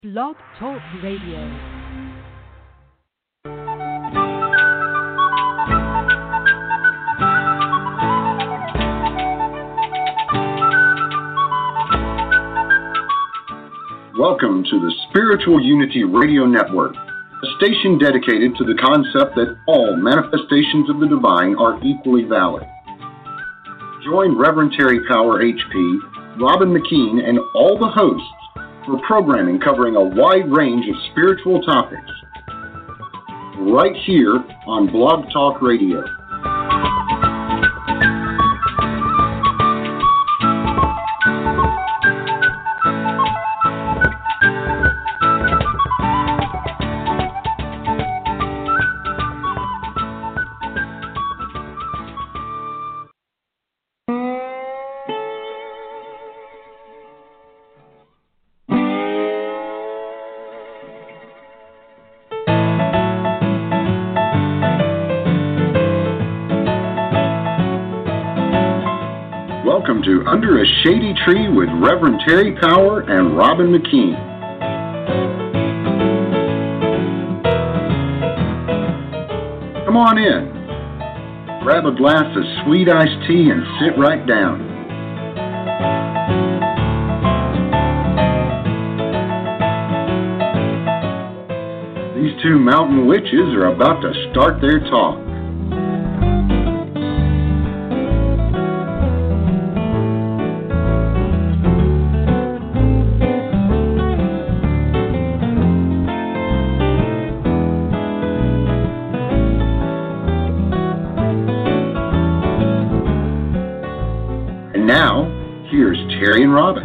Blog Talk Radio. Welcome to the Spiritual Unity Radio Network, a station dedicated to the concept that all manifestations of the divine are equally valid. Join Reverend Terry Power HP, Robin McKean, and all the hosts for programming covering a wide range of spiritual topics, right here on Blog Talk Radio. Welcome to Under a Shady Tree with Reverend Terry Power and Robin McKean. Come on in. Grab a glass of sweet iced tea and sit right down. These two mountain witches are about to start their talk. Now, here's Terry and Robin.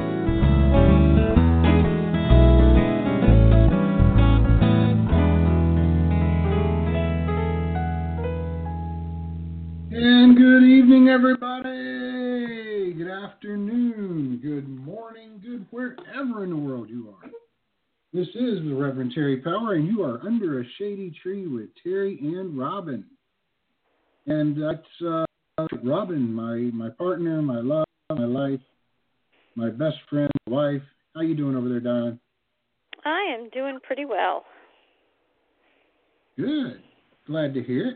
And good evening, everybody. Good afternoon, good morning, good wherever in the world you are. This is the Reverend Terry Power, and you are Under a Shady Tree with Terry and Robin. And that's Robin, my partner, my love, my life, my best friend, my wife. How you doing over there, darling? I am doing pretty well. Good. Glad to hear it.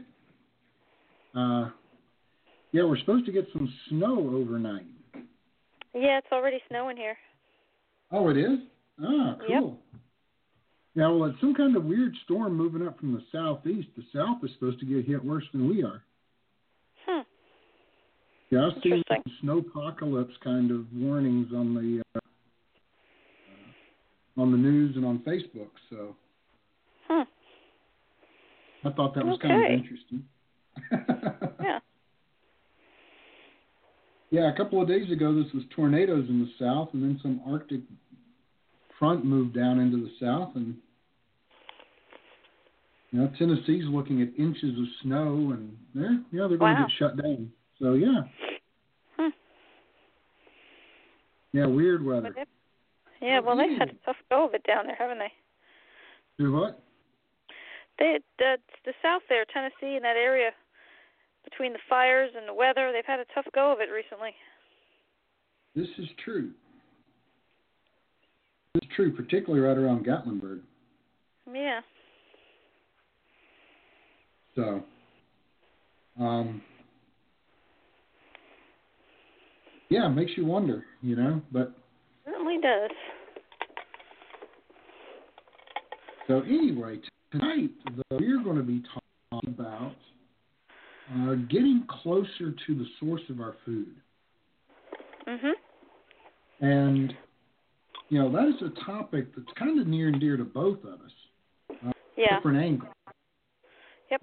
Yeah, we're supposed to get some snow overnight. Yeah, it's already snowing here. Oh, it is? Ah, cool. Yep. Yeah, well, it's some kind of weird storm moving up from the southeast. The south is supposed to get hit worse than we are. Yeah, I've seen some snowpocalypse kind of warnings on the news and on Facebook. So I thought that was kind of interesting. Yeah. Yeah, a couple of days ago, this was tornadoes in the south, and then some Arctic front moved down into the south, and Tennessee's looking at inches of snow, and they're going to get shut down. So, yeah. Yeah, weird weather. Yeah, well, they've had a tough go of it down there, haven't they? Do what? The south there, Tennessee, and that area, between the fires and the weather, they've had a tough go of it recently. This is true. This is true, particularly right around Gatlinburg. Yeah. So, yeah, it makes you wonder, but... Certainly does. So anyway, tonight we're going to be talking about getting closer to the source of our food. Mm-hmm. And, that is a topic that's kind of near and dear to both of us. Yeah. Different angles. Yep.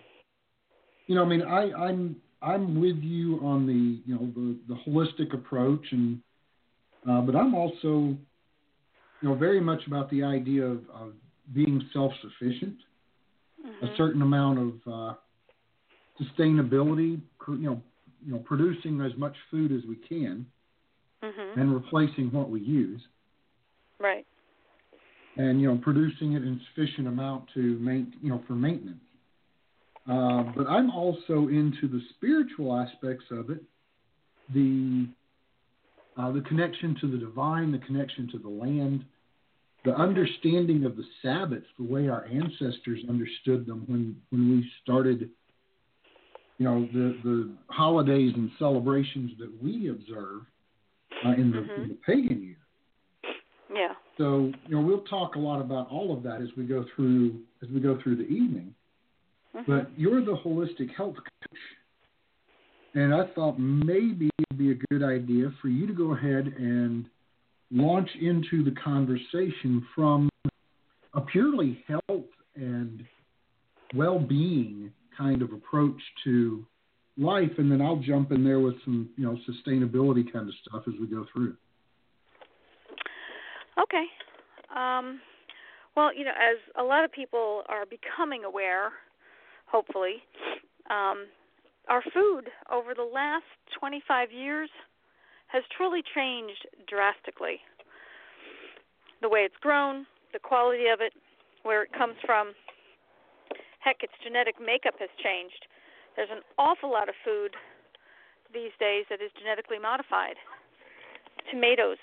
I'm with you on the holistic approach, and but I'm also very much about the idea of being self-sufficient, a certain amount of sustainability, producing as much food as we can, and replacing what we use. Right. And producing it in sufficient amount to for maintenance. But I'm also into the spiritual aspects of it, the connection to the divine, the connection to the land, the understanding of the Sabbaths, the way our ancestors understood them when we started, the holidays and celebrations that we observe in the pagan year. Yeah. So, we'll talk a lot about all of that as we go through the evening. But you're the holistic health coach, and I thought maybe it'd be a good idea for you to go ahead and launch into the conversation from a purely health and well-being kind of approach to life, and then I'll jump in there with some, sustainability kind of stuff as we go through. Okay. Well, as a lot of people are becoming aware, hopefully, our food over the last 25 years has truly changed drastically. The way it's grown, the quality of it, where it comes from. Heck, its genetic makeup has changed. There's an awful lot of food these days that is genetically modified. Tomatoes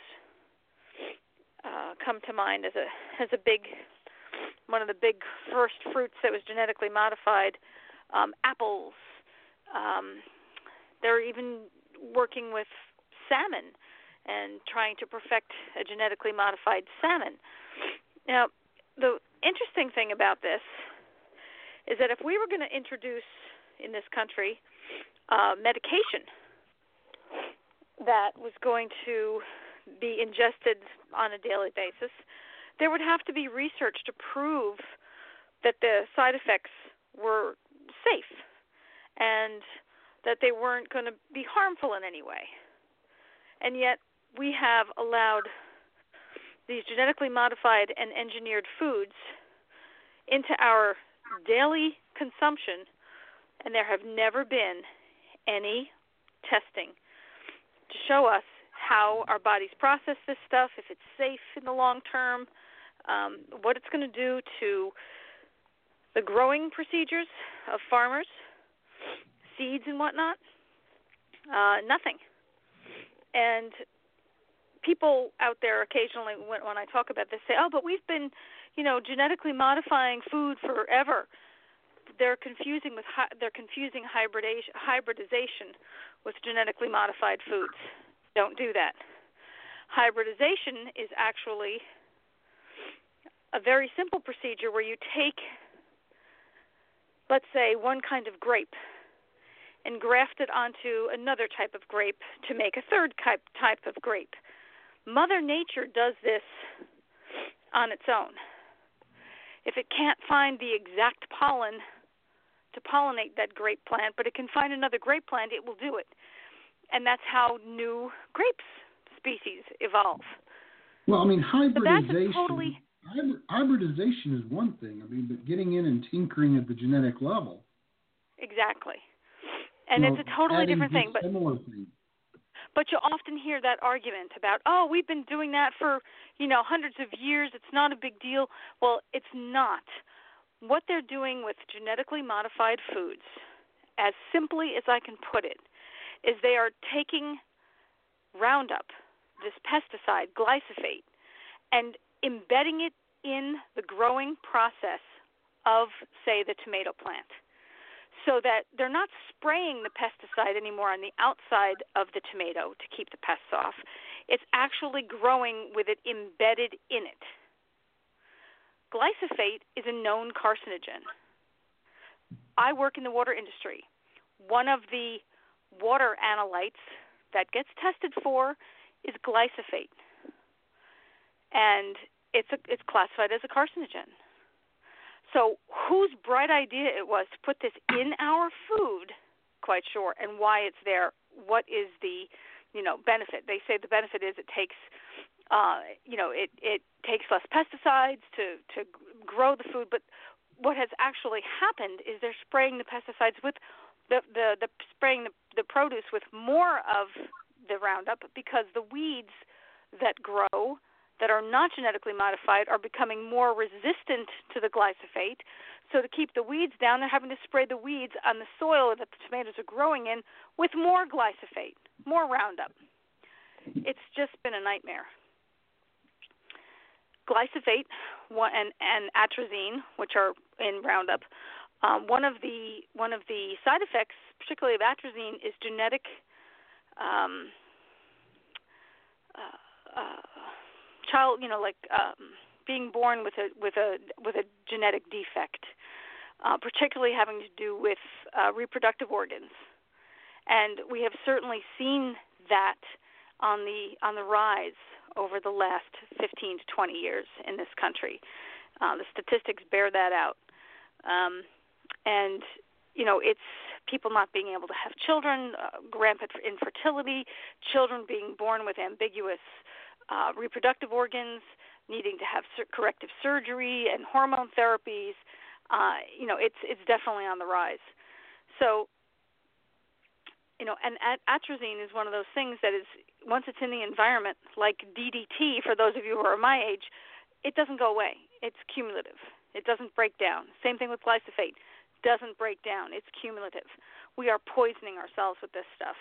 come to mind as a big, one of the big first fruits that was genetically modified. Apples. They're even working with salmon and trying to perfect a genetically modified salmon. Now, the interesting thing about this is that if we were going to introduce in this country medication that was going to be ingested on a daily basis, there would have to be research to prove that the side effects were safe and that they weren't going to be harmful in any way. And yet we have allowed these genetically modified and engineered foods into our daily consumption, and there have never been any testing to show us how our bodies process this stuff, if it's safe in the long term, what it's going to do to the growing procedures of farmers, seeds and whatnot. Nothing. And people out there occasionally, when I talk about this, say, "Oh, but we've been, genetically modifying food forever." They're confusing hybridization with genetically modified foods. Don't do that. Hybridization is actually a very simple procedure where you take, let's say, one kind of grape and graft it onto another type of grape to make a third type of grape. Mother Nature does this on its own. If it can't find the exact pollen to pollinate that grape plant, but it can find another grape plant, it will do it. And that's how new grape species evolve. Well, hybridization. So hybridization is one thing. But getting in and tinkering at the genetic level. Exactly. And it's a totally different thing. Similar thing. But you often hear that argument about, "Oh, we've been doing that for, hundreds of years. It's not a big deal." Well, it's not. What they're doing with genetically modified foods, as simply as I can put it, is they are taking Roundup, this pesticide, glyphosate, and embedding it in the growing process of, say, the tomato plant, so that they're not spraying the pesticide anymore on the outside of the tomato to keep the pests off. It's actually growing with it embedded in it. Glyphosate is a known carcinogen. I work in the water industry. One of the water analytes that gets tested for is glyphosate, and it's classified as a carcinogen. So whose bright idea it was to put this in our food, quite sure, and why it's there, what is the, benefit? They say the benefit is it takes, it takes less pesticides to grow the food, but what has actually happened is they're spraying the pesticides with spraying the produce with more of the Roundup, because the weeds that grow that are not genetically modified are becoming more resistant to the glyphosate. So to keep the weeds down, they're having to spray the weeds on the soil that the tomatoes are growing in with more glyphosate, more Roundup. It's just been a nightmare. glyphosate and atrazine, which are in Roundup. One of the side effects, particularly of atrazine, is genetic child, being born with a genetic defect, particularly having to do with reproductive organs, and we have certainly seen that on the rise over the last 15 to 20 years in this country. The statistics bear that out, and it's people not being able to have children, rampant infertility, children being born with ambiguous reproductive organs, needing to have corrective surgery and hormone therapies. It's definitely on the rise. So, and atrazine is one of those things that is, once it's in the environment, like DDT, for those of you who are my age, it doesn't go away. It's cumulative. It doesn't break down. Same thing with glyphosate. Doesn't break down. It's cumulative. We are poisoning ourselves with this stuff.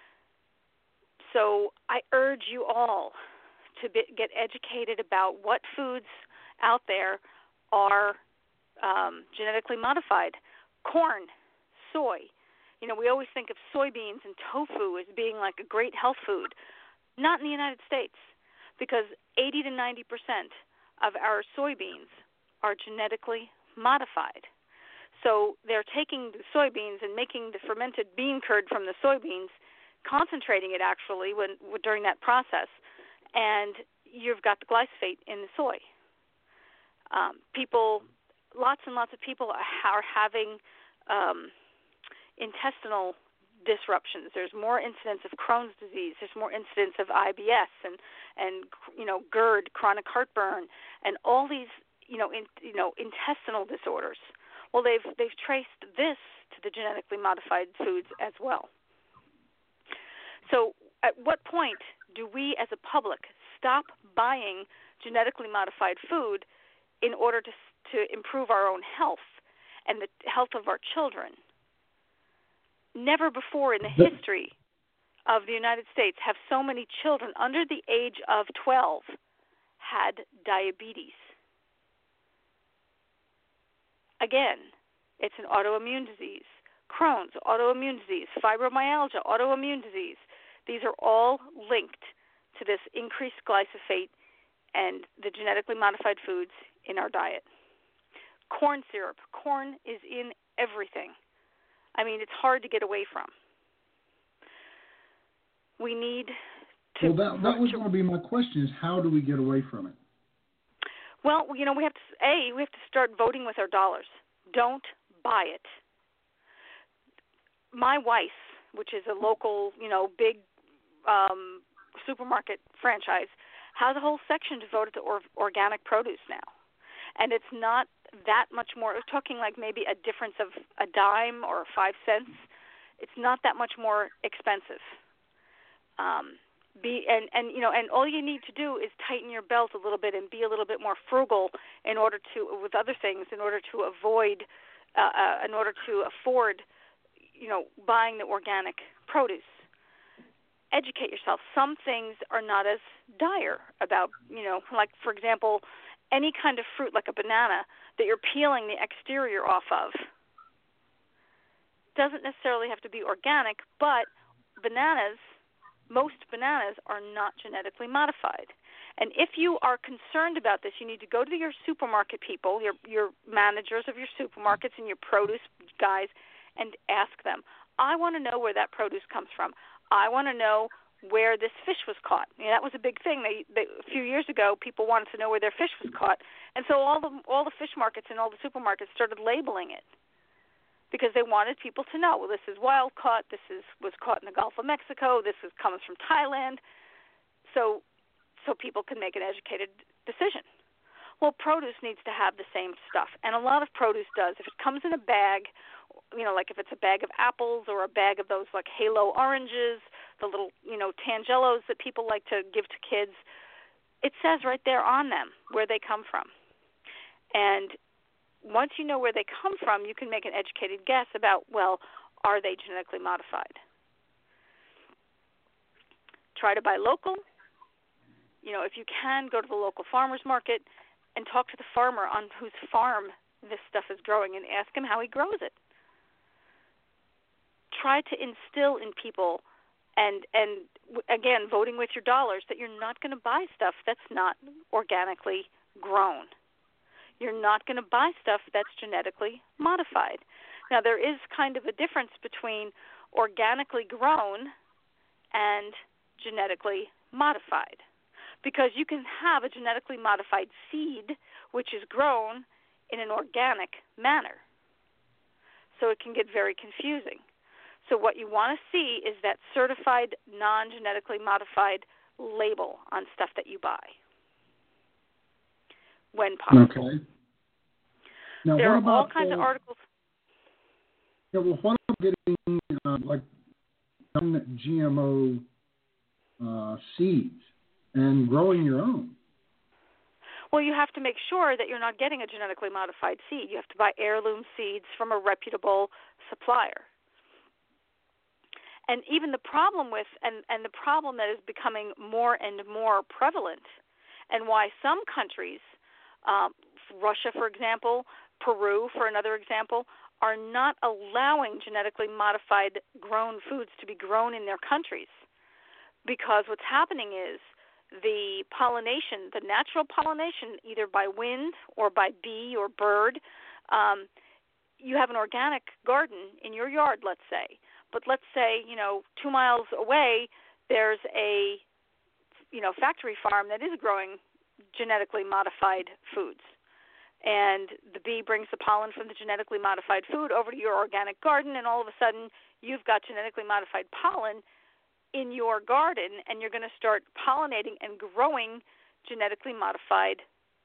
So I urge you all to get educated about what foods out there are genetically modified. Corn, soy. We always think of soybeans and tofu as being like a great health food. Not in the United States, because 80 to 90% of our soybeans are genetically modified. So they're taking the soybeans and making the fermented bean curd from the soybeans, concentrating it actually during that process, and you've got the glyphosate in the soy. Lots and lots of people are having intestinal disruptions. There's more incidence of Crohn's disease. There's more incidence of IBS and GERD, chronic heartburn, and all these intestinal disorders. Well, they've traced this to the genetically modified foods as well. So, at what point do we, as a public, stop buying genetically modified food in order to improve our own health and the health of our children? Never before in the history of the United States have so many children under the age of 12 had diabetes. Again, it's an autoimmune disease. Crohn's, autoimmune disease. Fibromyalgia, autoimmune disease. These are all linked to this increased glyphosate and the genetically modified foods in our diet. Corn syrup. Corn is in everything. I mean, it's hard to get away from. We need to... Well, that was going to be my question, is how do we get away from it? Well, we have to start voting with our dollars. Don't buy it. My Weiss, which is a local, big supermarket franchise, has a whole section devoted to organic produce now. And it's not that much more. We're talking like maybe a difference of a dime or 5 cents. It's not that much more expensive. And all you need to do is tighten your belt a little bit and be a little bit more frugal with other things in order to afford, buying the organic produce. Educate yourself. Some things are not as dire about, like, for example, any kind of fruit like a banana that you're peeling the exterior off of doesn't necessarily have to be organic, but most bananas are not genetically modified. And if you are concerned about this, you need to go to your supermarket people, your managers of your supermarkets and your produce guys, and ask them, I want to know where that produce comes from. I want to know where this fish was caught. That was a big thing. A few years ago, people wanted to know where their fish was caught, and so all the fish markets and all the supermarkets started labeling it because they wanted people to know, well, this is wild caught, was caught in the Gulf of Mexico, comes from Thailand, so people can make an educated decision. Well, produce needs to have the same stuff, and a lot of produce does. If it comes in a bag, like if it's a bag of apples or a bag of those like halo oranges, the little, tangelos that people like to give to kids, it says right there on them where they come from. And once you know where they come from, you can make an educated guess about, well, are they genetically modified? Try to buy local. if you can, go to the local farmer's market and talk to the farmer on whose farm this stuff is growing and ask him how he grows it. Try to instill in people, and again, voting with your dollars, that you're not going to buy stuff that's not organically grown. You're not going to buy stuff that's genetically modified. Now, there is kind of a difference between organically grown and genetically modified, because you can have a genetically modified seed which is grown in an organic manner. So it can get very confusing. So what you want to see is that certified non-genetically modified label on stuff that you buy when possible. Okay. Now, there what are about all kinds of articles. Yeah, well, what about getting like GMO seeds and growing your own? Well, you have to make sure that you're not getting a genetically modified seed. You have to buy heirloom seeds from a reputable supplier. And even the problem with, and the problem that is becoming more and more prevalent, and why some countries, Russia, for example, Peru, for another example, are not allowing genetically modified grown foods to be grown in their countries. Because what's happening is the pollination, the natural pollination, either by wind or by bee or bird, you have an organic garden in your yard, let's say. But let's say, 2 miles away, there's a, factory farm that is growing genetically modified foods. And the bee brings the pollen from the genetically modified food over to your organic garden, and all of a sudden you've got genetically modified pollen in your garden, and you're going to start pollinating and growing genetically modified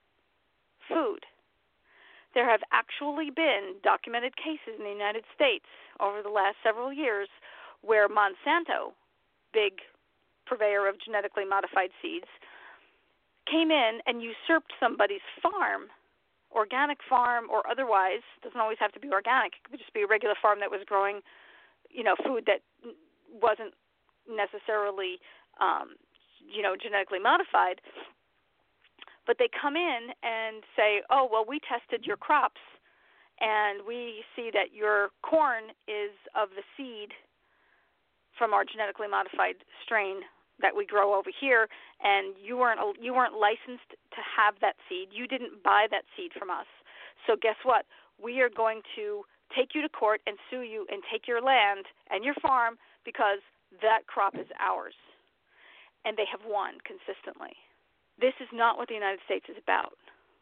food. There have actually been documented cases in the United States over the last several years where Monsanto, big purveyor of genetically modified seeds, came in and usurped somebody's farm, organic farm or otherwise. Doesn't always have to be organic. It could just be a regular farm that was growing, food that wasn't necessarily, genetically modified. But they come in and say, oh, well, we tested your crops, and we see that your corn is of the seed from our genetically modified strain that we grow over here, and you weren't licensed to have that seed. You didn't buy that seed from us. So guess what? We are going to take you to court and sue you and take your land and your farm because that crop is ours. And they have won consistently. This is not what the United States is about.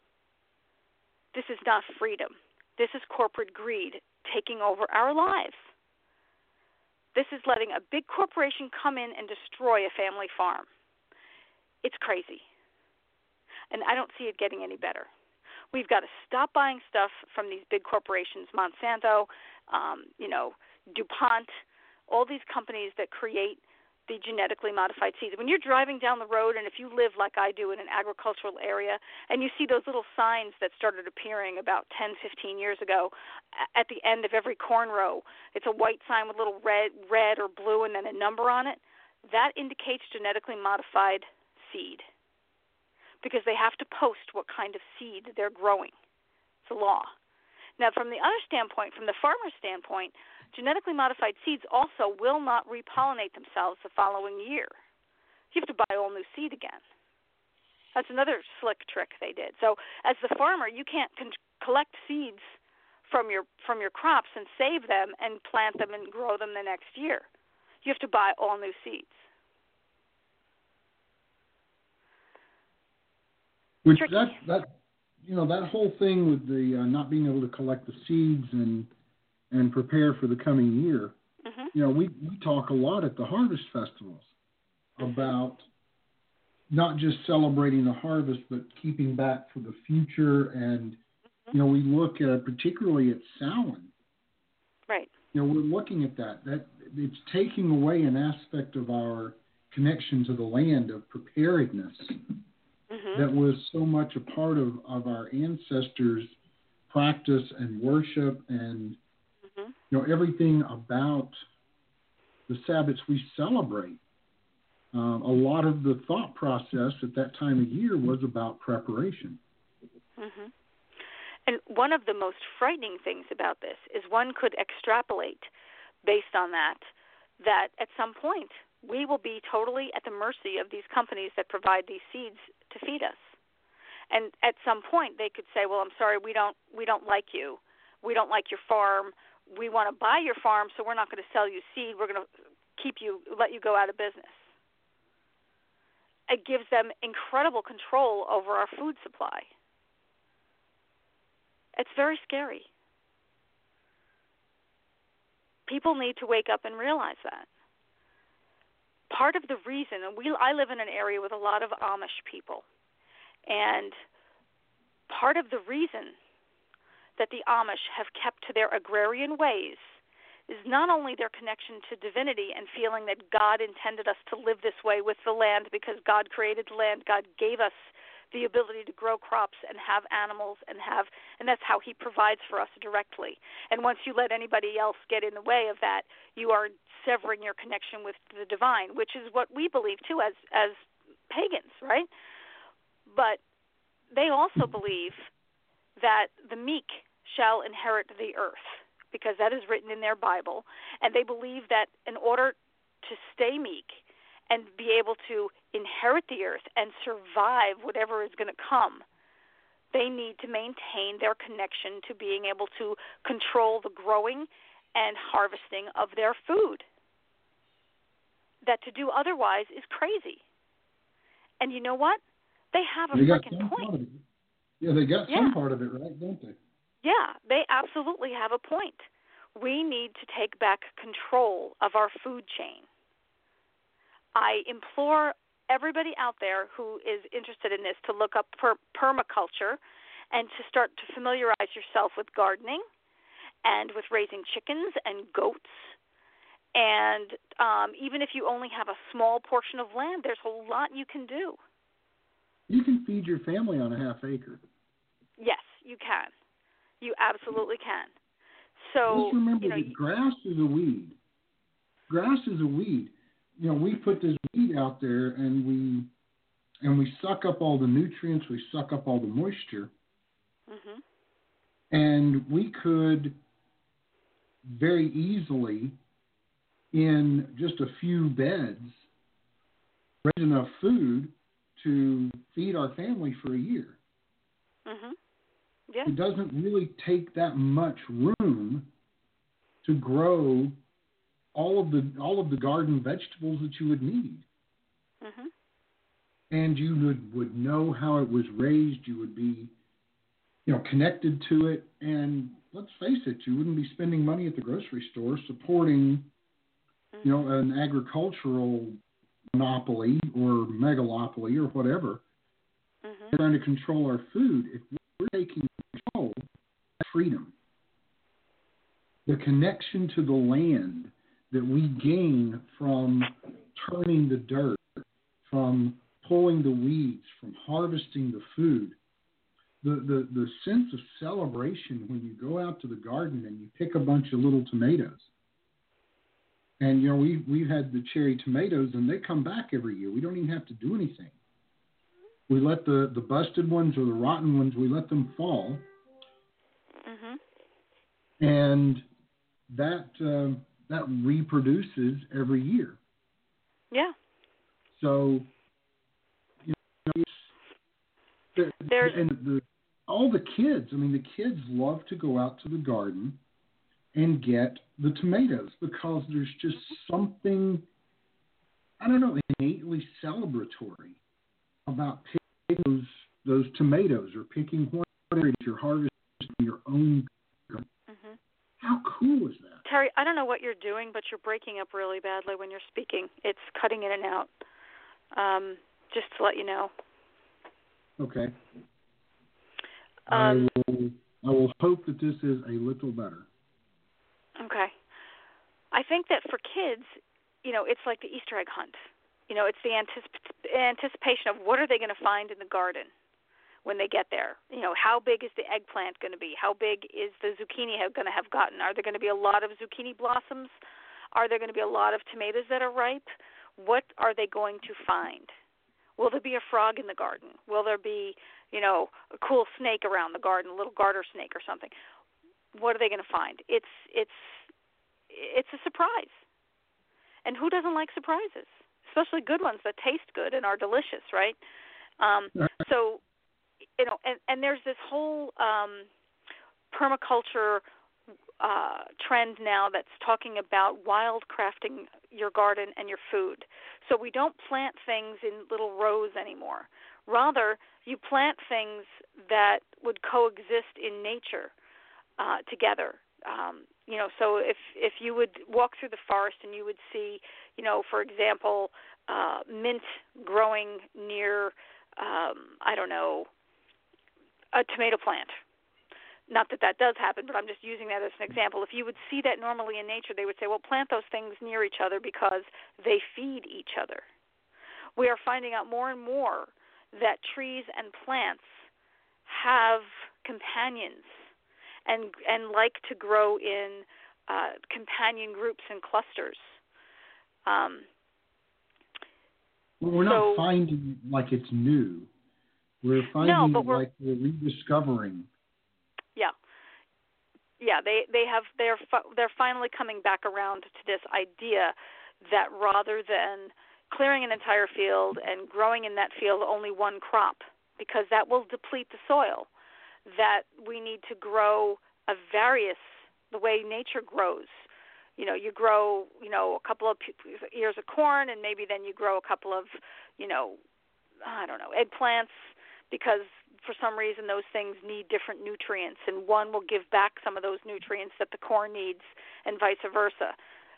This is not freedom. This is corporate greed taking over our lives. This is letting a big corporation come in and destroy a family farm. It's crazy. And I don't see it getting any better. We've got to stop buying stuff from these big corporations, Monsanto, DuPont, all these companies that create the genetically modified seeds. When you're driving down the road, and if you live like I do in an agricultural area, and you see those little signs that started appearing about 10, 15 years ago at the end of every corn row, it's a white sign with a little red or blue and then a number on it, that indicates genetically modified seed because they have to post what kind of seed they're growing. It's a law. Now, from the other standpoint, from the farmer's standpoint, genetically modified seeds also will not repollinate themselves the following year. You have to buy all new seed again. That's another slick trick they did. So as the farmer, you can't collect seeds from your crops and save them and plant them and grow them the next year. You have to buy all new seeds. Which that whole thing with the not being able to collect the seeds and prepare for the coming year. Mm-hmm. We talk a lot at the harvest festivals about not just celebrating the harvest, but keeping back for the future. And, we look at, particularly at Samhain. Right. We're looking at that it's taking away an aspect of our connection to the land of preparedness that was so much a part of our ancestors' practice and worship and everything about the Sabbaths we celebrate A lot of the thought process at that time of year was about preparation. Mm-hmm. And one of the most frightening things about this is one could extrapolate based on that at some point we will be totally at the mercy of these companies that provide these seeds to feed us. And at some point they could say, well, I'm sorry, we don't like you. We don't like your farm. We want to buy your farm, so we're not going to sell you seed. We're going to let you go out of business. It gives them incredible control over our food supply. It's very scary. People need to wake up and realize that. Part of the reason, I live in an area with a lot of Amish people, and part of the reason that the Amish have kept to their agrarian ways is not only their connection to divinity and feeling that God intended us to live this way with the land because God created the land, God gave us the ability to grow crops and have animals and that's how he provides for us directly. And once you let anybody else get in the way of that, you are severing your connection with the divine, which is what we believe too as pagans, right? But they also believe that the meek shall inherit the earth, because that is written in their Bible, and they believe that in order to stay meek and be able to inherit the earth and survive whatever is going to come, they need to maintain their connection to being able to control the growing and harvesting of their food. That to do otherwise is crazy. And you know what? They have a freaking point. Yeah, they got some part of it right, don't they? Yeah, they absolutely have a point. We need to take back control of our food chain. I implore everybody out there who is interested in this to look up permaculture and to start to familiarize yourself with gardening and with raising chickens and goats. And even if you only have a small portion of land, there's a lot you can do. You can feed your family on a half acre. Yes, you can. You absolutely can. So just remember that grass is a weed. Grass is a weed. We put this weed out there and we suck up all the nutrients, we suck up all the moisture. Mm-hmm. And we could very easily, in just a few beds, raise enough food to feed our family for a year. Mm-hmm. Yeah. It doesn't really take that much room to grow all of the garden vegetables that you would need. Mm-hmm. And you would know how it was raised. You would be, connected to it. And let's face it, you wouldn't be spending money at the grocery store supporting, an agricultural monopoly or megalopoly or whatever. Mm-hmm. Trying to control our food. If we're taking control, that's freedom. The connection to the land that we gain from turning the dirt, from pulling the weeds, from harvesting the food, the sense of celebration when you go out to the garden and you pick a bunch of little tomatoes. And, we've had the cherry tomatoes, and they come back every year. We don't even have to do anything. We let the busted ones or the rotten ones, we let them fall. Mm-hmm. And that reproduces every year. Yeah. So, all the kids, the kids love to go out to the garden and get the tomatoes because there's just something, innately celebratory about picking those tomatoes or picking whatever you're harvesting your own garden. Mm-hmm. How cool is that? Terry, I don't know what you're doing, but you're breaking up really badly when you're speaking. It's cutting in and out. Just to let you know. Okay. I will hope that this is a little better. Okay. I think that for kids, it's like the Easter egg hunt. It's the anticipation of what are they going to find in the garden when they get there. How big is the eggplant going to be? How big is the zucchini going to have gotten? Are there going to be a lot of zucchini blossoms? Are there going to be a lot of tomatoes that are ripe? what are they going to find? Will there be a frog in the garden? Will there be, a cool snake around the garden, a little garter snake or something? What are they going to find? It's a surprise. And who doesn't like surprises? Especially good ones that taste good and are delicious, right? So, and there's this whole permaculture trend now that's talking about wildcrafting your garden and your food. So we don't plant things in little rows anymore. Rather, you plant things that would coexist in nature together. So if you would walk through the forest and you would see, for example, mint growing near, a tomato plant. Not that does happen, but I'm just using that as an example. If you would see that normally in nature, they would say, well, plant those things near each other because they feed each other. We are finding out more and more that trees and plants have companions and like to grow in companion groups and clusters. We're not finding like it's new. We're finding like we're rediscovering. Yeah. They're finally coming back around to this idea that rather than clearing an entire field and growing in that field only one crop, because that will deplete the soil, that we need to grow the way nature grows. You grow, a couple of ears of corn, and maybe then you grow a couple of, eggplants, because for some reason those things need different nutrients, and one will give back some of those nutrients that the corn needs, and vice versa.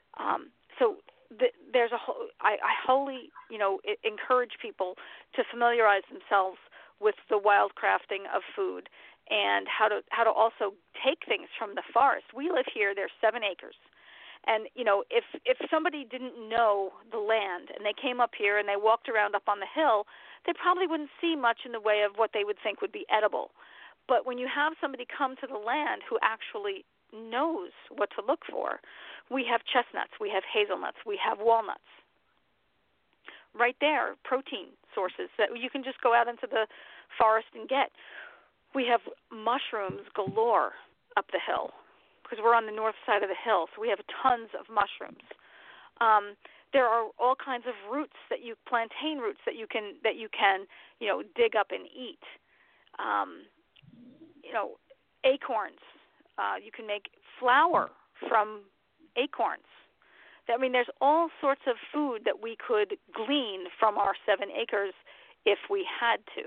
There's I wholly, encourage people to familiarize themselves with the wild crafting of food and how to also take things from the forest. We live here. There's 7 acres. And, if somebody didn't know the land and they came up here and they walked around up on the hill, they probably wouldn't see much in the way of what they would think would be edible. But when you have somebody come to the land who actually knows what to look for, we have chestnuts, we have hazelnuts, we have walnuts. Right there, protein sources that you can just go out into the forest and get. We have mushrooms galore up the hill, because we're on the north side of the hill, so we have tons of mushrooms. There are all kinds of roots plantain roots that you can dig up and eat. Acorns. You can make flour from acorns. There's all sorts of food that we could glean from our 7 acres if we had to.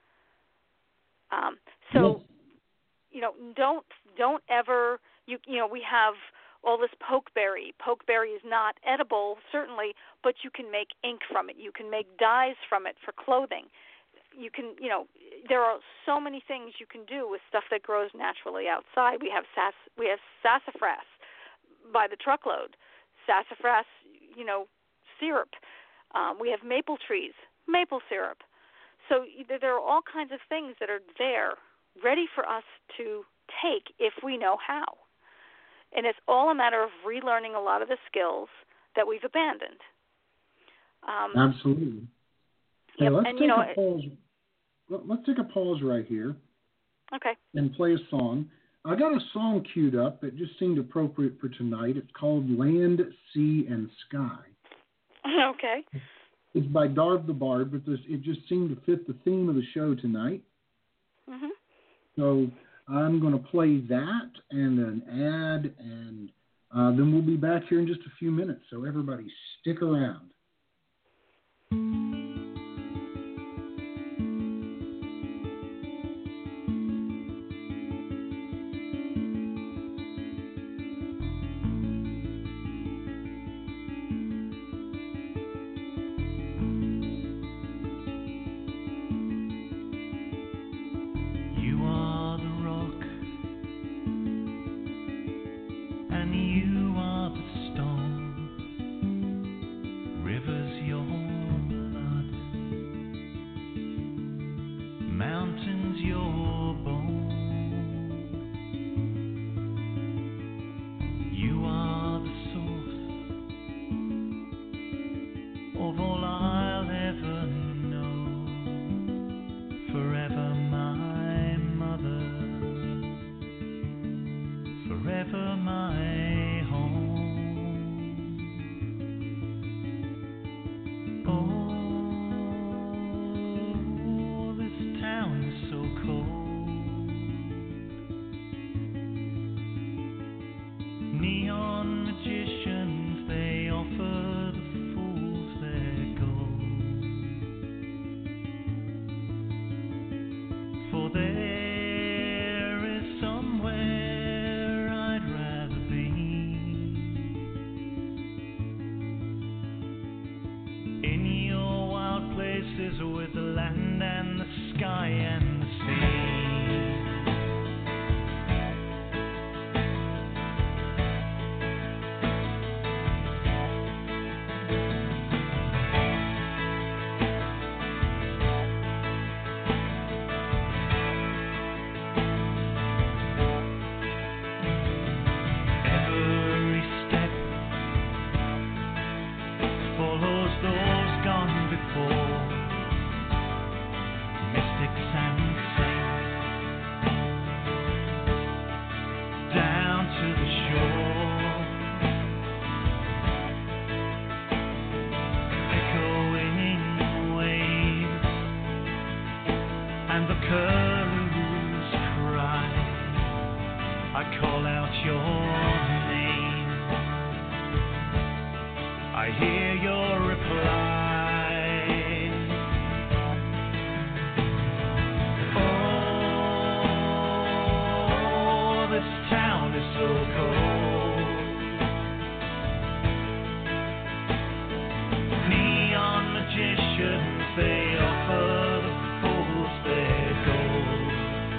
Don't ever. We have all this pokeberry. Pokeberry is not edible, certainly, but you can make ink from it. You can make dyes from it for clothing. You can, there are so many things you can do with stuff that grows naturally outside. We have sassafras by the truckload. Sassafras, syrup. We have maple trees, maple syrup. So there are all kinds of things that are there, ready for us to take if we know how. And it's all a matter of relearning a lot of the skills that we've abandoned. Absolutely. Yep. Let's take a pause. Let's take a pause right here. Okay. And play a song. I got a song queued up that just seemed appropriate for tonight. It's called Land, Sea, and Sky. Okay. It's by Darb the Bard, but it just seemed to fit the theme of the show tonight. Mm-hmm. So I'm going to play that and an ad, and then we'll be back here in just a few minutes. So everybody stick around. Rivers, your blood never my home. Oh, this town is so cold. Neon magicians, they offer the fools their gold. For there is somewhere I'd rather be. In your wild places with the land and the sky and the sea. Every step follows those gone before, mystics and saints, down to the shore, echoing waves, and the curlews cry. I call out your name, I hear your reply. Oh, this town is so cold. Neon magicians, they offer the fools their gold.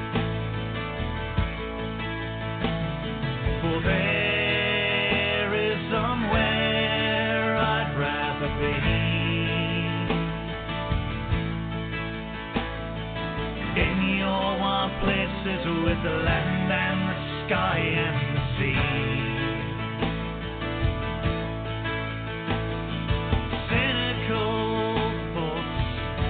For there is somewhere I'd rather be. In your wild places with the land and the sky and the sea. Cynical thoughts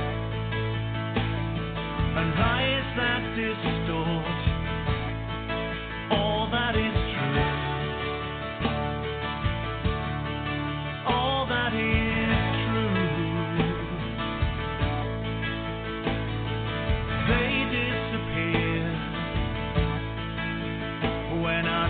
and lies that distort all that is true, all that is true. They disappear when I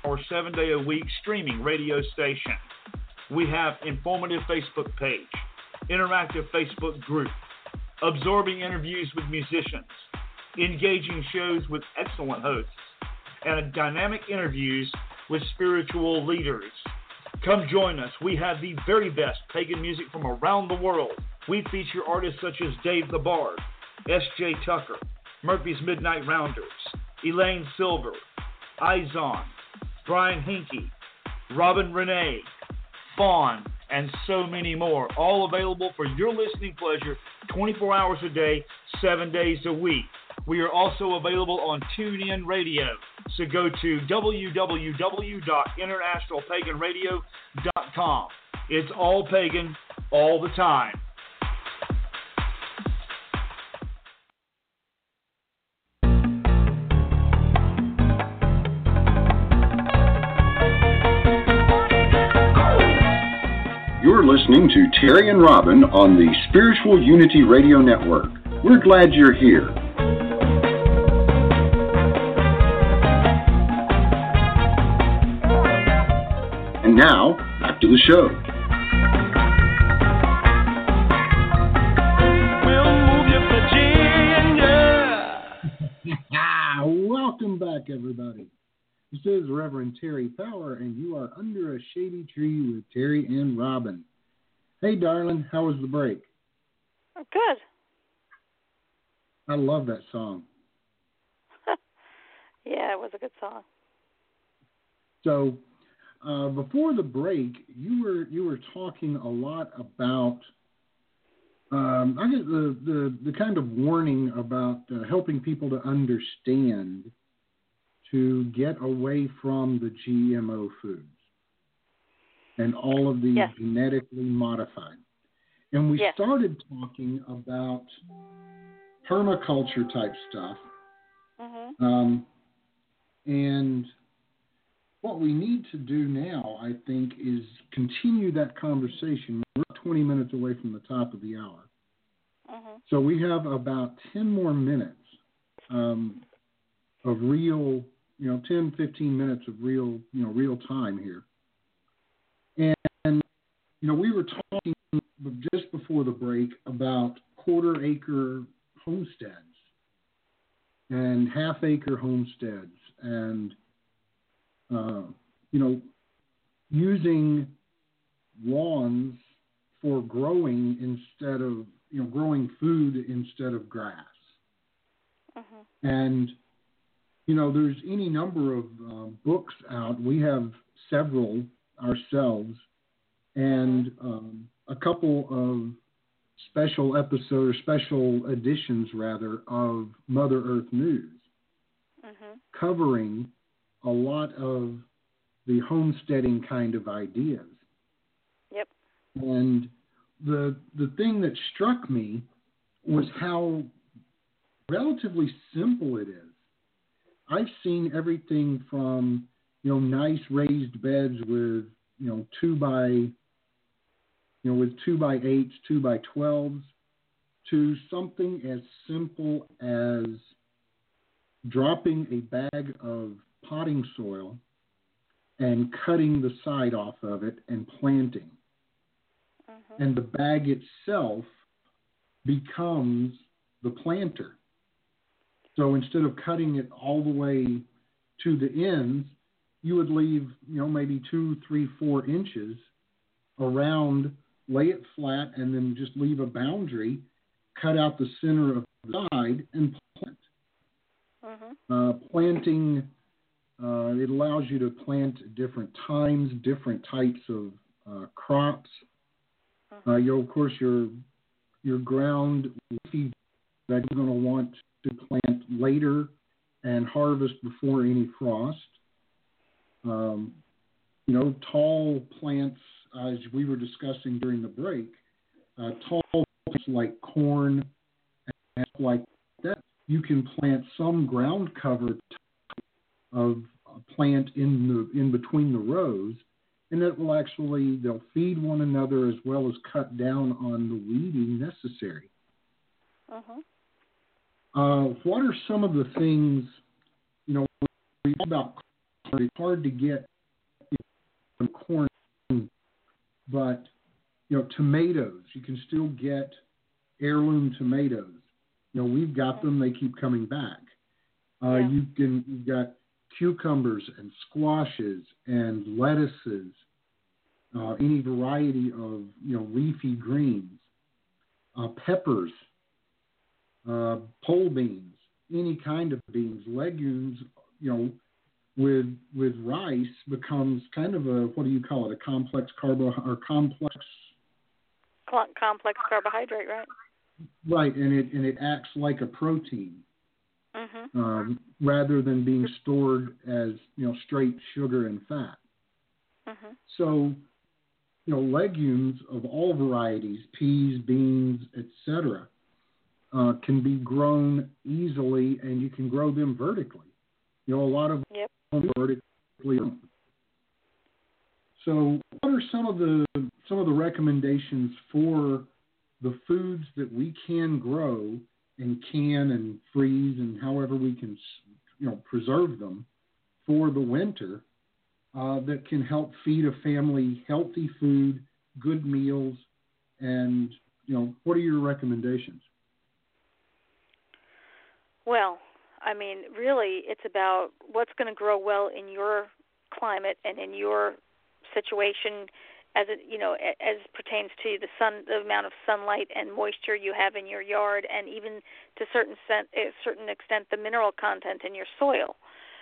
24-hour, 7-day-a-week streaming radio station. We have informative Facebook page, interactive Facebook group, absorbing interviews with musicians, engaging shows with excellent hosts, and dynamic interviews with spiritual leaders. Come join us. We have the very best pagan music from around the world. We feature artists such as Dave the Bard, S.J. Tucker, Murphy's Midnight Rounders, Elaine Silver, Izon, Brian Hinkey, Robin Renee, Fawn, and so many more, all available for your listening pleasure 24 hours a day, 7 days a week. We are also available on TuneIn Radio, so go to www.internationalpaganradio.com. It's all pagan, all the time. You're listening to Terry and Robin on the Spiritual Unity Radio Network. We're glad you're here. And now, back to the show. We'll move you, Virginia. Welcome back, everybody. This is Reverend Terry Power, and you are under a shady tree with Terry and Robin. Hey, darling, how was the break? Good. I love that song. Yeah, it was a good song. So, before the break, you were talking a lot about, I guess the kind of warning about helping people to understand to get away from the GMO foods and all of the genetically modified. And we started talking about permaculture type stuff. Mm-hmm. And what we need to do now, I think, is continue that conversation. We're 20 minutes away from the top of the hour. Mm-hmm. So we have about 10 more minutes of real, 10, 15 minutes of real time here. And we were talking just before the break about quarter-acre homesteads and half-acre homesteads and, using lawns for growing instead of, growing food instead of grass. Mm-hmm. And, there's any number of books out. We have several ourselves and a couple of special episodes, special editions, rather, of Mother Earth News covering a lot of the homesteading kind of ideas. Yep. And the thing that struck me was how relatively simple it is. I've seen everything from, nice raised beds with, 2x8s, 2x12s, to something as simple as dropping a bag of potting soil and cutting the side off of it and planting. Mm-hmm. And the bag itself becomes the planter. So instead of cutting it all the way to the ends, you would leave, maybe 2, 3, 4 inches around, lay it flat, and then just leave a boundary, cut out the center of the side, and plant. Mm-hmm. Planting, it allows you to plant at different times, different types of crops. Mm-hmm. Of course, your ground leafy that you're going to want to plant later and harvest before any frost. Tall plants, as we were discussing during the break, tall plants like corn and like that, you can plant some ground cover of a plant in between the rows, and that will they'll feed one another as well as cut down on the weeding necessary. Mm-hmm. What are some of the things, we talk about it's hard to get some corn, but tomatoes, you can still get heirloom tomatoes. We've got them; they keep coming back. You've got cucumbers and squashes and lettuces, any variety of leafy greens, peppers, pole beans, any kind of beans, legumes. With rice becomes kind of a, what do you call it? A complex complex carbohydrate, right? Right, and it acts like a protein. Mm-hmm. Rather than being stored as straight sugar and fat. Mm-hmm. So legumes of all varieties, peas, beans, etc., can be grown easily, and you can grow them vertically. A lot of them vertically. So what are some of the recommendations for the foods that we can grow and can and freeze and however we can preserve them for the winter that can help feed a family healthy food, good meals, and what are your recommendations? Well, I mean, really, it's about what's going to grow well in your climate and in your situation, as it as pertains to the amount of sunlight and moisture you have in your yard, and even to a certain extent the mineral content in your soil.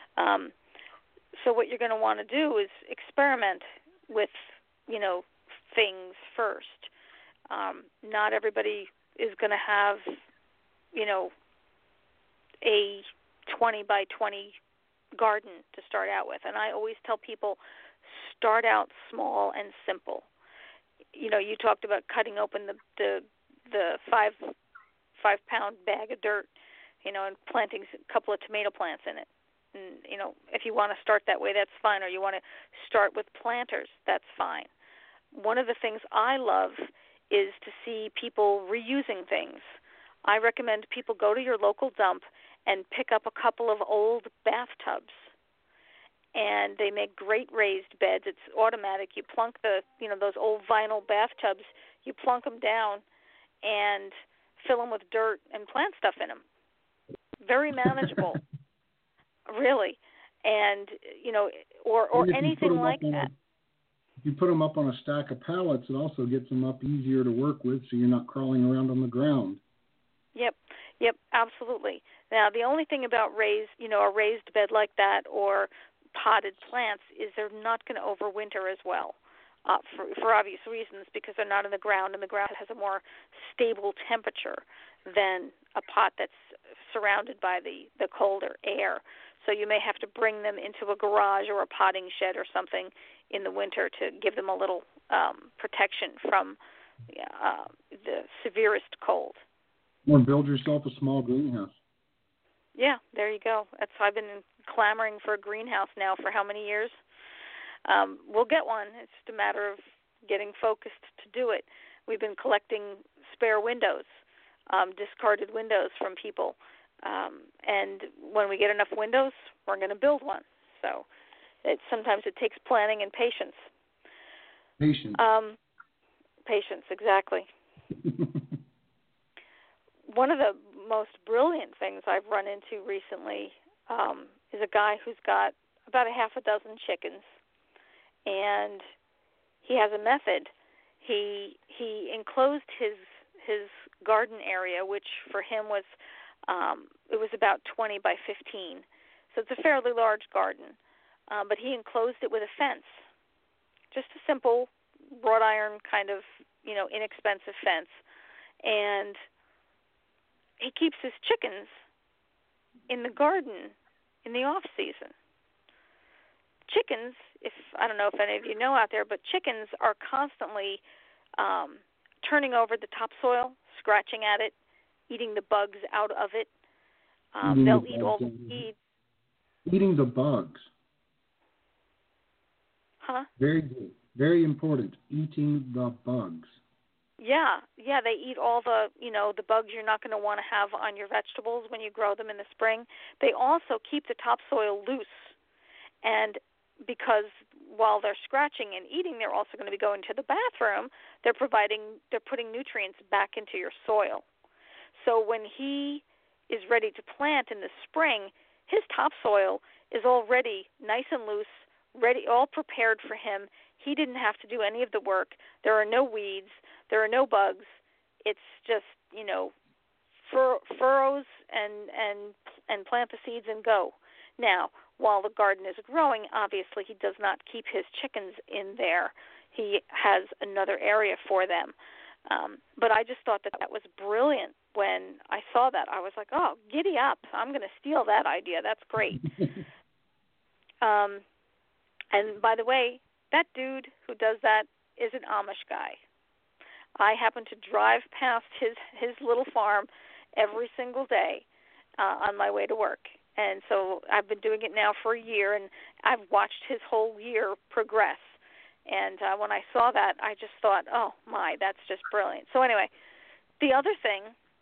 So what you're going to want to do is experiment with things first. Not everybody is going to have a 20 by 20 garden to start out with, and I always tell people, start out small and simple. You talked about cutting open the 5-pound bag of dirt, and planting a couple of tomato plants in it. And if you want to start that way, that's fine. Or you want to start with planters, that's fine. One of the things I love is to see people reusing things. I recommend people go to your local dump and pick up a couple of old bathtubs. And they make great raised beds. It's automatic. You plunk those old vinyl bathtubs, you plunk them down and fill them with dirt and plant stuff in them. Very manageable, really. And, or anything like that. If you put them up on a stack of pallets, it also gets them up easier to work with, so you're not crawling around on the ground. Yep, absolutely. Now, the only thing about a raised bed like that or potted plants is they're not going to overwinter as well, for obvious reasons, because they're not in the ground, and the ground has a more stable temperature than a pot that's surrounded by the colder air. So you may have to bring them into a garage or a potting shed or something in the winter to give them a little protection from the severest cold. Or build yourself a small greenhouse. Yeah, there you go. I've been clamoring for a greenhouse now for how many years? We'll get one. It's just a matter of getting focused to do it. We've been collecting spare windows, discarded windows from people. And when we get enough windows, we're going to build one. So sometimes it takes planning and patience. Patience, exactly. One of the most brilliant things I've run into recently is a guy who's got about a half a dozen chickens, and he has a method. He enclosed his garden area, which for him was it was about 20 by 15, so it's a fairly large garden. But he enclosed it with a fence, just a simple wrought iron kind of inexpensive fence, and he keeps his chickens in the garden in the off season. Chickens, I don't know if any of you know out there, but chickens are constantly turning over the topsoil, scratching at it, eating the bugs out of it. They'll eat all the seeds. Eating the bugs. Huh? Very good. Very important. Eating the bugs. Yeah, they eat all the bugs you're not going to want to have on your vegetables when you grow them in the spring. They also keep the topsoil loose, And because while they're scratching and eating, they're also going to be going to the bathroom, they're putting nutrients back into your soil. So when he is ready to plant in the spring, his topsoil is already nice and loose, ready, all prepared for him. He didn't have to do any of the work. There are no weeds. There are no bugs. It's just, furrows and plant the seeds and go. Now, while the garden is growing, obviously he does not keep his chickens in there. He has another area for them. But I just thought that was brilliant when I saw that. I was like, oh, giddy up. I'm going to steal that idea. That's great. And by the way, that dude who does that is an Amish guy. I happen to drive past his little farm every single day on my way to work. And so I've been doing it now for a year, and I've watched his whole year progress. And when I saw that, I just thought, oh, my, that's just brilliant. So anyway, the other thing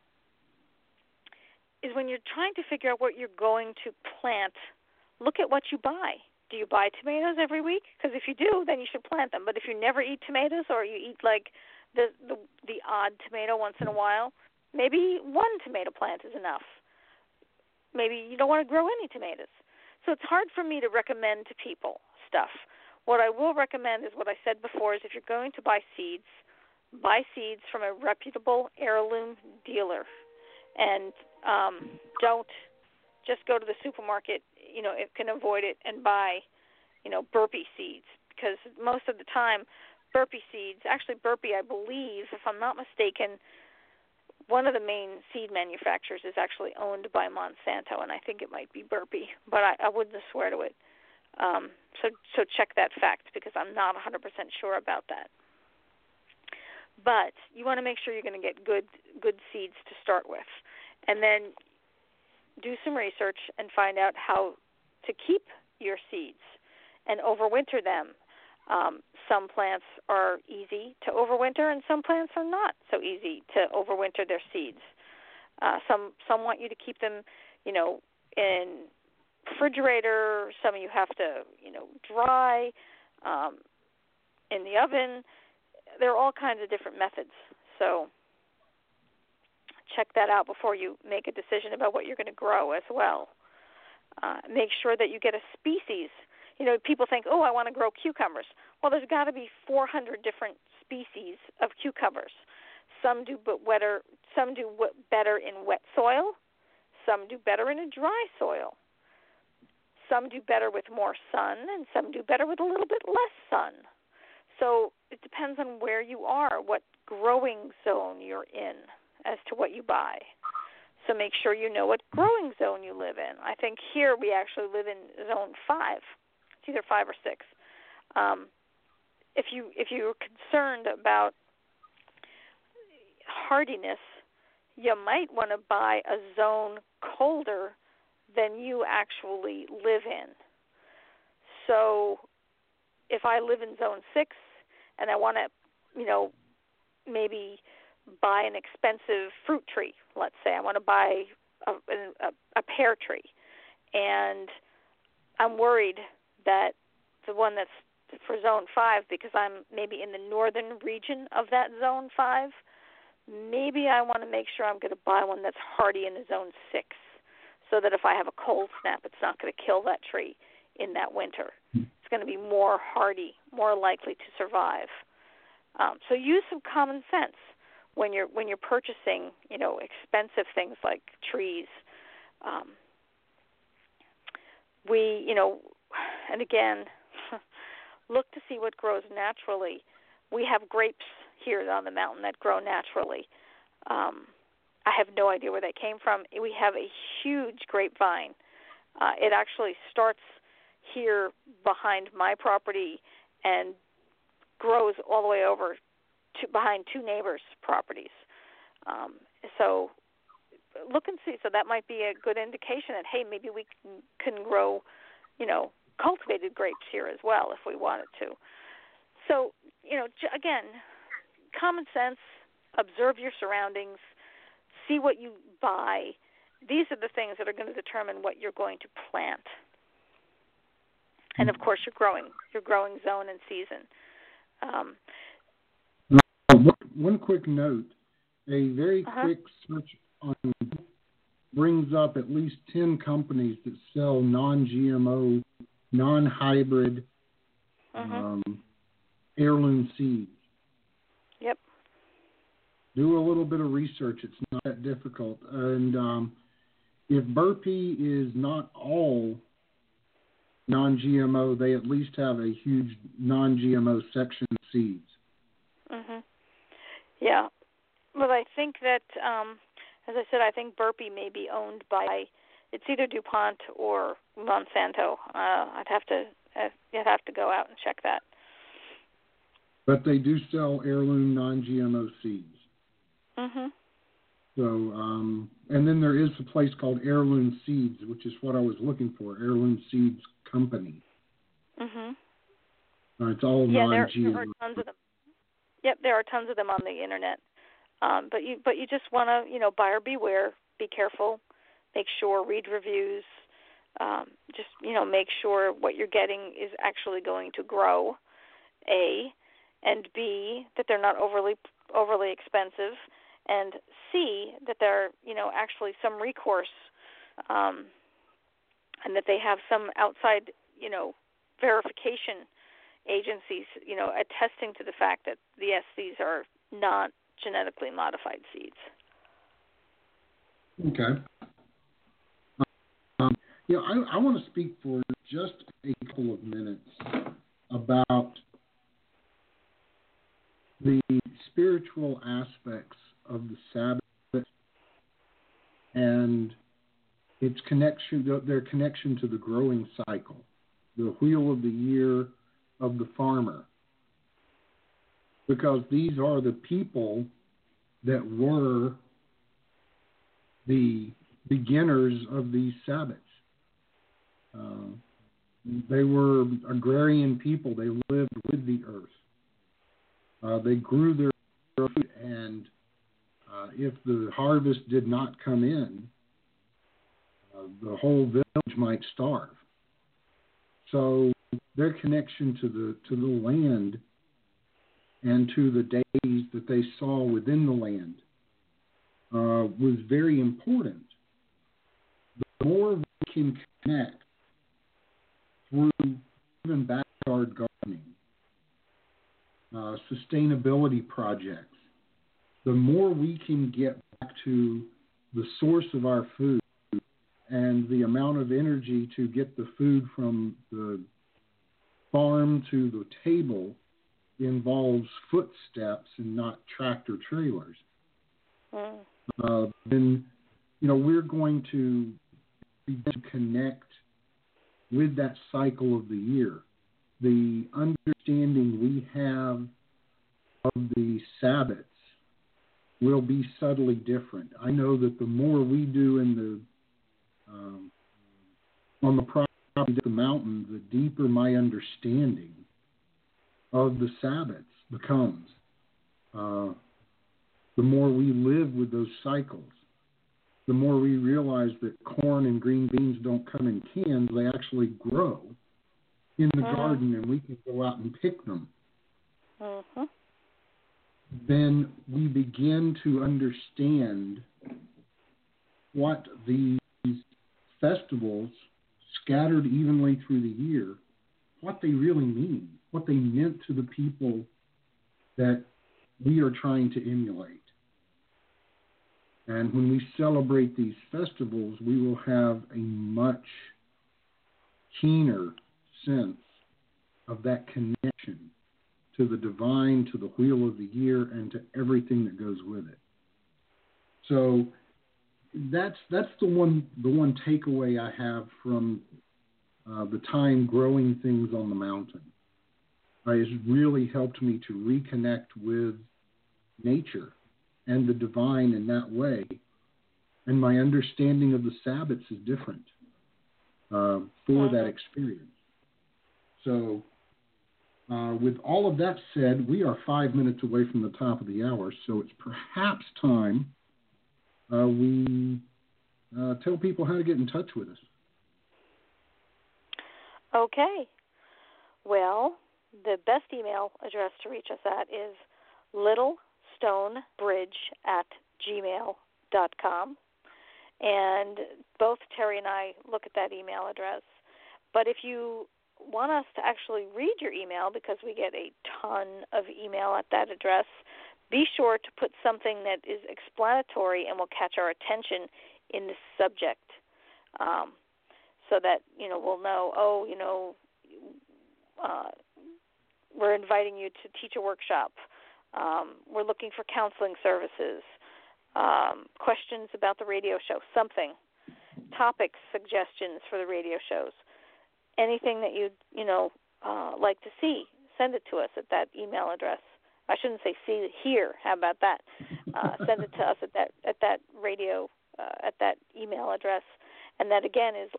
is when you're trying to figure out what you're going to plant, look at what you buy. Do you buy tomatoes every week? Because if you do, then you should plant them. But if you never eat tomatoes, or you eat like the odd tomato once in a while, maybe one tomato plant is enough. Maybe you don't want to grow any tomatoes. So it's hard for me to recommend to people stuff. What I will recommend is what I said before, is if you're going to buy seeds from a reputable heirloom dealer. And don't just go to the supermarket, it can avoid it, and buy, burpee seeds. Because most of the time, burpee, I believe, if I'm not mistaken, one of the main seed manufacturers is actually owned by Monsanto, and I think it might be burpee, but I wouldn't swear to it. So check that fact, because I'm not 100% sure about that. But you want to make sure you're going to get good seeds to start with, and then do some research and find out how to keep your seeds and overwinter them. Some plants are easy to overwinter, and some plants are not so easy to overwinter their seeds. Some want you to keep them, in refrigerator. Some you have to, dry in the oven. There are all kinds of different methods. So check that out before you make a decision about what you're going to grow as well. Make sure that you get a species. People think, oh, I want to grow cucumbers. Well, there's got to be 400 different species of cucumbers. Some do better in wet soil. Some do better in a dry soil. Some do better with more sun, and some do better with a little bit less sun. So it depends on where you are, what growing zone you're in, as to what you buy. So make sure you know what growing zone you live in. I think here we actually live in zone 5. It's either 5 or 6. If you're concerned about hardiness, you might want to buy a zone colder than you actually live in. So if I live in zone 6 and I want to, maybe buy an expensive fruit tree, let's say I want to buy a pear tree, and I'm worried that the one that's for zone 5, because I'm maybe in the northern region of that zone 5, maybe I want to make sure I'm going to buy one that's hardy in the zone 6, so that if I have a cold snap, it's not going to kill that tree in that winter. It's going to be more hardy, more likely to survive. So use some common sense when you're purchasing, expensive things like trees. And again, look to see what grows naturally. We have grapes here on the mountain that grow naturally. I have no idea where they came from. We have a huge grapevine. It actually starts here behind my property and grows all the way over to behind 2 neighbors' properties. So look and see. So that might be a good indication that, hey, maybe we can grow, cultivated grapes here as well if we wanted to. So, again, common sense, observe your surroundings, see what you buy. These are the things that are going to determine what you're going to plant. and of course your growing zone and season. One quick note: a very quick search on brings up at least 10 companies that sell non-GMO, non-hybrid heirloom seeds. Yep. Do a little bit of research. It's not that difficult. And if Burpee is not all non-GMO, they at least have a huge non-GMO section of seeds. Yeah. Well, I think that, as I said, I think Burpee may be owned by, it's either DuPont or Monsanto. You'd have to go out and check that. But they do sell heirloom non-GMO seeds. So, and then there is a place called Heirloom Seeds, which is what I was looking for, Heirloom Seeds Company. It's all non-GMO. There are tons of them. Yep, there are tons of them on the internet. But you just want to, buyer beware, be careful, make sure, read reviews, just, make sure what you're getting is actually going to grow, A, and B, that they're not overly expensive, and C, that there are, actually some recourse, and that they have some outside, verification agencies, attesting to the fact that, yes, these are not genetically modified seeds. Okay. I want to speak for just a couple of minutes about the spiritual aspects of the Sabbath and its connection, their connection to the growing cycle, the wheel of the year of the farmer. Because these are the people that were the beginners of these Sabbaths. They were agrarian people. They lived with the earth. They grew their food, and if the harvest did not come in, the whole village might starve. So their connection to the land and to the days that they saw within the land was very important. The more we can connect through even backyard gardening, sustainability projects, the more we can get back to the source of our food and the amount of energy to get the food from the farm to the table involves footsteps and not tractor trailers. Then, we're going to begin to connect with that cycle of the year. The understanding we have of the Sabbaths will be subtly different. I know that the more we do in the on the property of the mountain, the deeper my understanding of the Sabbaths becomes. The more we live with those cycles, the more we realize that corn and green beans don't come in cans, they actually grow in the garden, and we can go out and pick them. Then we begin to understand what these festivals, scattered evenly through the year, what they really mean, what they meant to the people that we are trying to emulate. And when we celebrate these festivals, we will have a much keener sense of that connection to the divine, to the wheel of the year, and to everything that goes with it. So that's the one takeaway I have from the time growing things on the mountain. It's really helped me to reconnect with nature and the divine in that way. And my understanding of the Sabbaths is different for that experience. So with all of that said, we are 5 minutes away from the top of the hour, so it's perhaps time we tell people how to get in touch with us. Okay. Well, the best email address to reach us at is littlestonebridge@gmail.com. And both Terry and I look at that email address. But if you want us to actually read your email, because we get a ton of email at that address, be sure to put something that is explanatory and will catch our attention in the subject, so that, we'll know, we're inviting you to teach a workshop. We're looking for counseling services, questions about the radio show, something, topic suggestions for the radio shows, anything that you'd, like to see, send it to us at that email address. I shouldn't say see here. How about that? Send it to us at that radio, at that email address. And that, again, is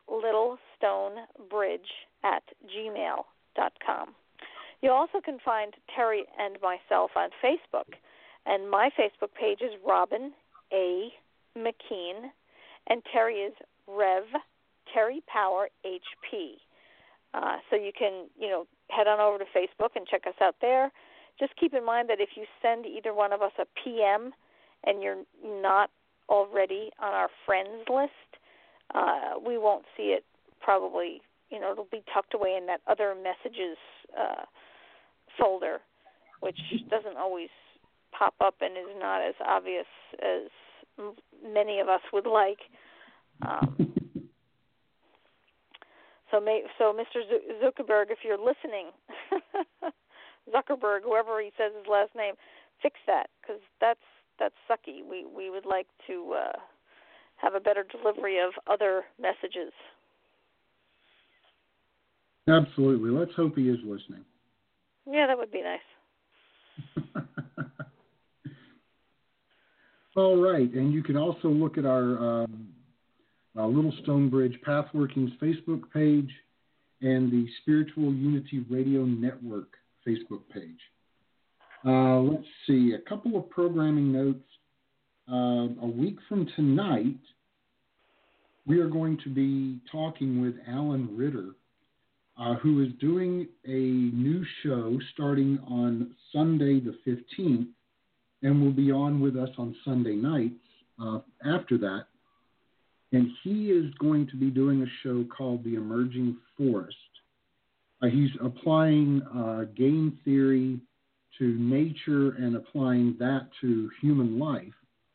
littlestonebridge@gmail.com. You also can find Terry and myself on Facebook. And my Facebook page is Robin A. McKean, and Terry is Rev. Terry Power HP. So you can, head on over to Facebook and check us out there. Just keep in mind that if you send either one of us a PM and you're not already on our friends list, we won't see it probably. It'll be tucked away in that other messages folder, which doesn't always pop up and is not as obvious as many of us would like. So Mr. Zuckerberg, if you're listening, Zuckerberg, whoever he says his last name, fix that, because that's sucky. We would like to have a better delivery of other messages. Absolutely. Let's hope he is listening. Yeah, that would be nice. All right, and you can also look at our Little Stonebridge Pathworkings Facebook page and the Spiritual Unity Radio Network Facebook page. Let's see, a couple of programming notes. A week from tonight, we are going to be talking with Alan Ritter, who is doing a new show starting on Sunday the 15th, and will be on with us on Sunday nights after that. And he is going to be doing a show called The Emerging Forest. He's applying game theory to nature and applying that to human life,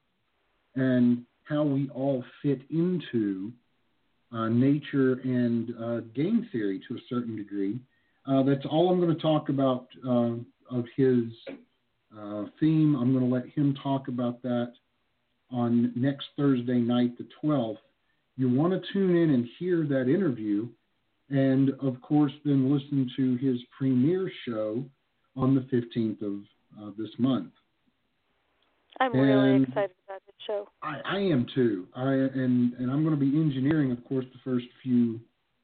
and how we all fit into nature and game theory to a certain degree. That's all I'm going to talk about of his theme. I'm going to let him talk about that on next Thursday night, the 12th. You want to tune in and hear that interview, and of course then listen to his premiere show on the 15th of this month. I'm really excited about the show. I am too. And I'm going to be engineering, of course, the first few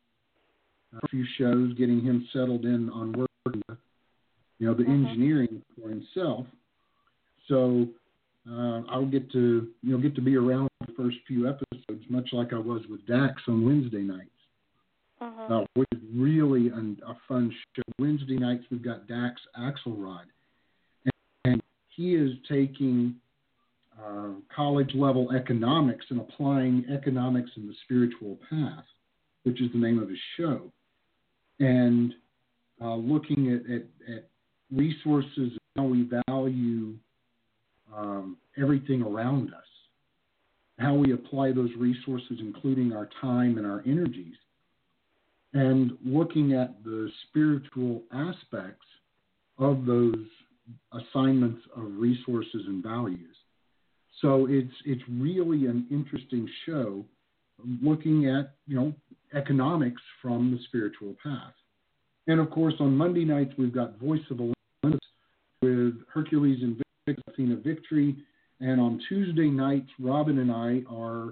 shows, getting him settled in on work, the engineering for himself. So I'll get to be around the first few episodes, much like I was with Dax on Wednesday nights. Which is really a fun show. Wednesday nights we've got Dax Axelrod, and he is taking college-level economics and applying economics in the spiritual path, which is the name of his show, and looking at resources and how we value everything around us, how we apply those resources, including our time and our energies, and looking at the spiritual aspects of those assignments of resources and values. So it's really an interesting show, looking at economics from the spiritual path. And of course, on Monday nights we've got Voice of Olympus with Hercules and Athena Victory, and on Tuesday nights Robin and I are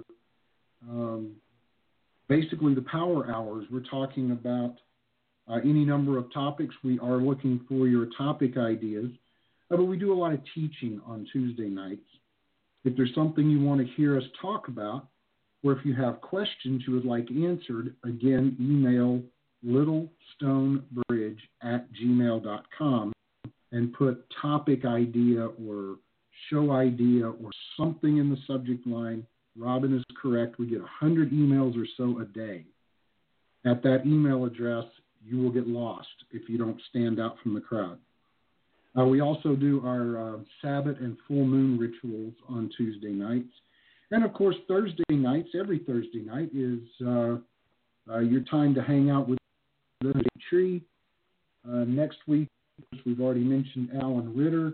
basically the power hours. We're talking about any number of topics. We are looking for your topic ideas, but we do a lot of teaching on Tuesday nights. If there's something you want to hear us talk about, or if you have questions you would like answered, again, email littlestonebridge@gmail.com and put topic idea or show idea or something in the subject line. Robin is correct. We get 100 emails or so a day. At that email address, you will get lost if you don't stand out from the crowd. We also do our Sabbath and full moon rituals on Tuesday nights. And, of course, Thursday nights, every Thursday night is your time to hang out with the tree. Next week, we've already mentioned Alan Ritter.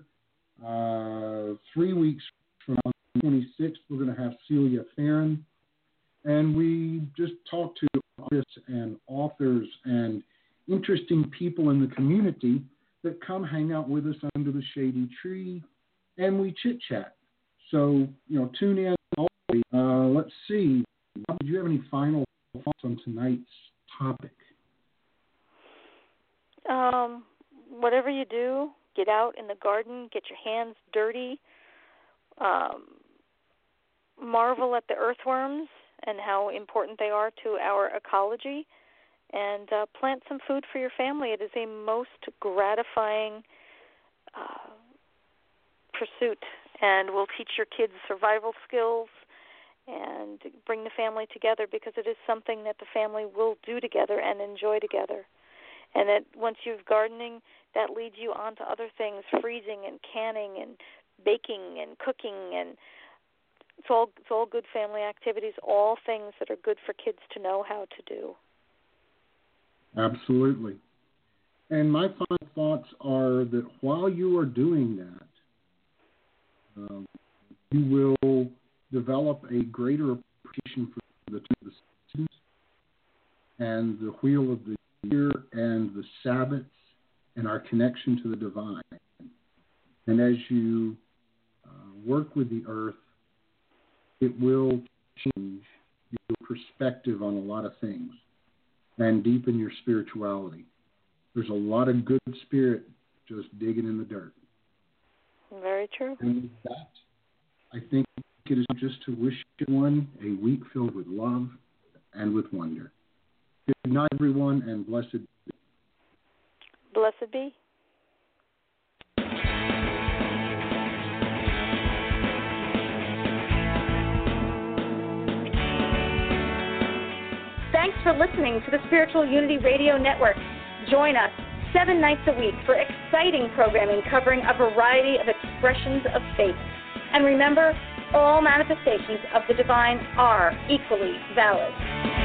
3 weeks from the 26th, we're going to have Celia Farron. And we just talk to artists and authors and interesting people in the community that come hang out with us under the shady tree, and we chit-chat. So, tune in. Let's see. Do you have any final thoughts on tonight's topic? Whatever you do, get out in the garden, get your hands dirty, marvel at the earthworms and how important they are to our ecology, and plant some food for your family. It is a most gratifying pursuit, and will teach your kids survival skills and bring the family together, because it is something that the family will do together and enjoy together. And that once you've gardening, that leads you on to other things, freezing and canning and baking and cooking, and it's all good family activities, all things that are good for kids to know how to do. Absolutely. And my final thoughts are that while you are doing that, you will develop a greater appreciation for the seasons and the wheel of the year and the Sabbaths and our connection to the divine. And as you work with the earth, it will change your perspective on a lot of things and deepen your spirituality. There's a lot of good spirit just digging in the dirt. Very true. And with that, I think it is just to wish everyone a week filled with love and with wonder. Good night, everyone, and blessed be. Blessed be. Thanks for listening to the Spiritual Unity Radio Network. Join us 7 nights a week for exciting programming covering a variety of expressions of faith. And remember, all manifestations of the divine are equally valid.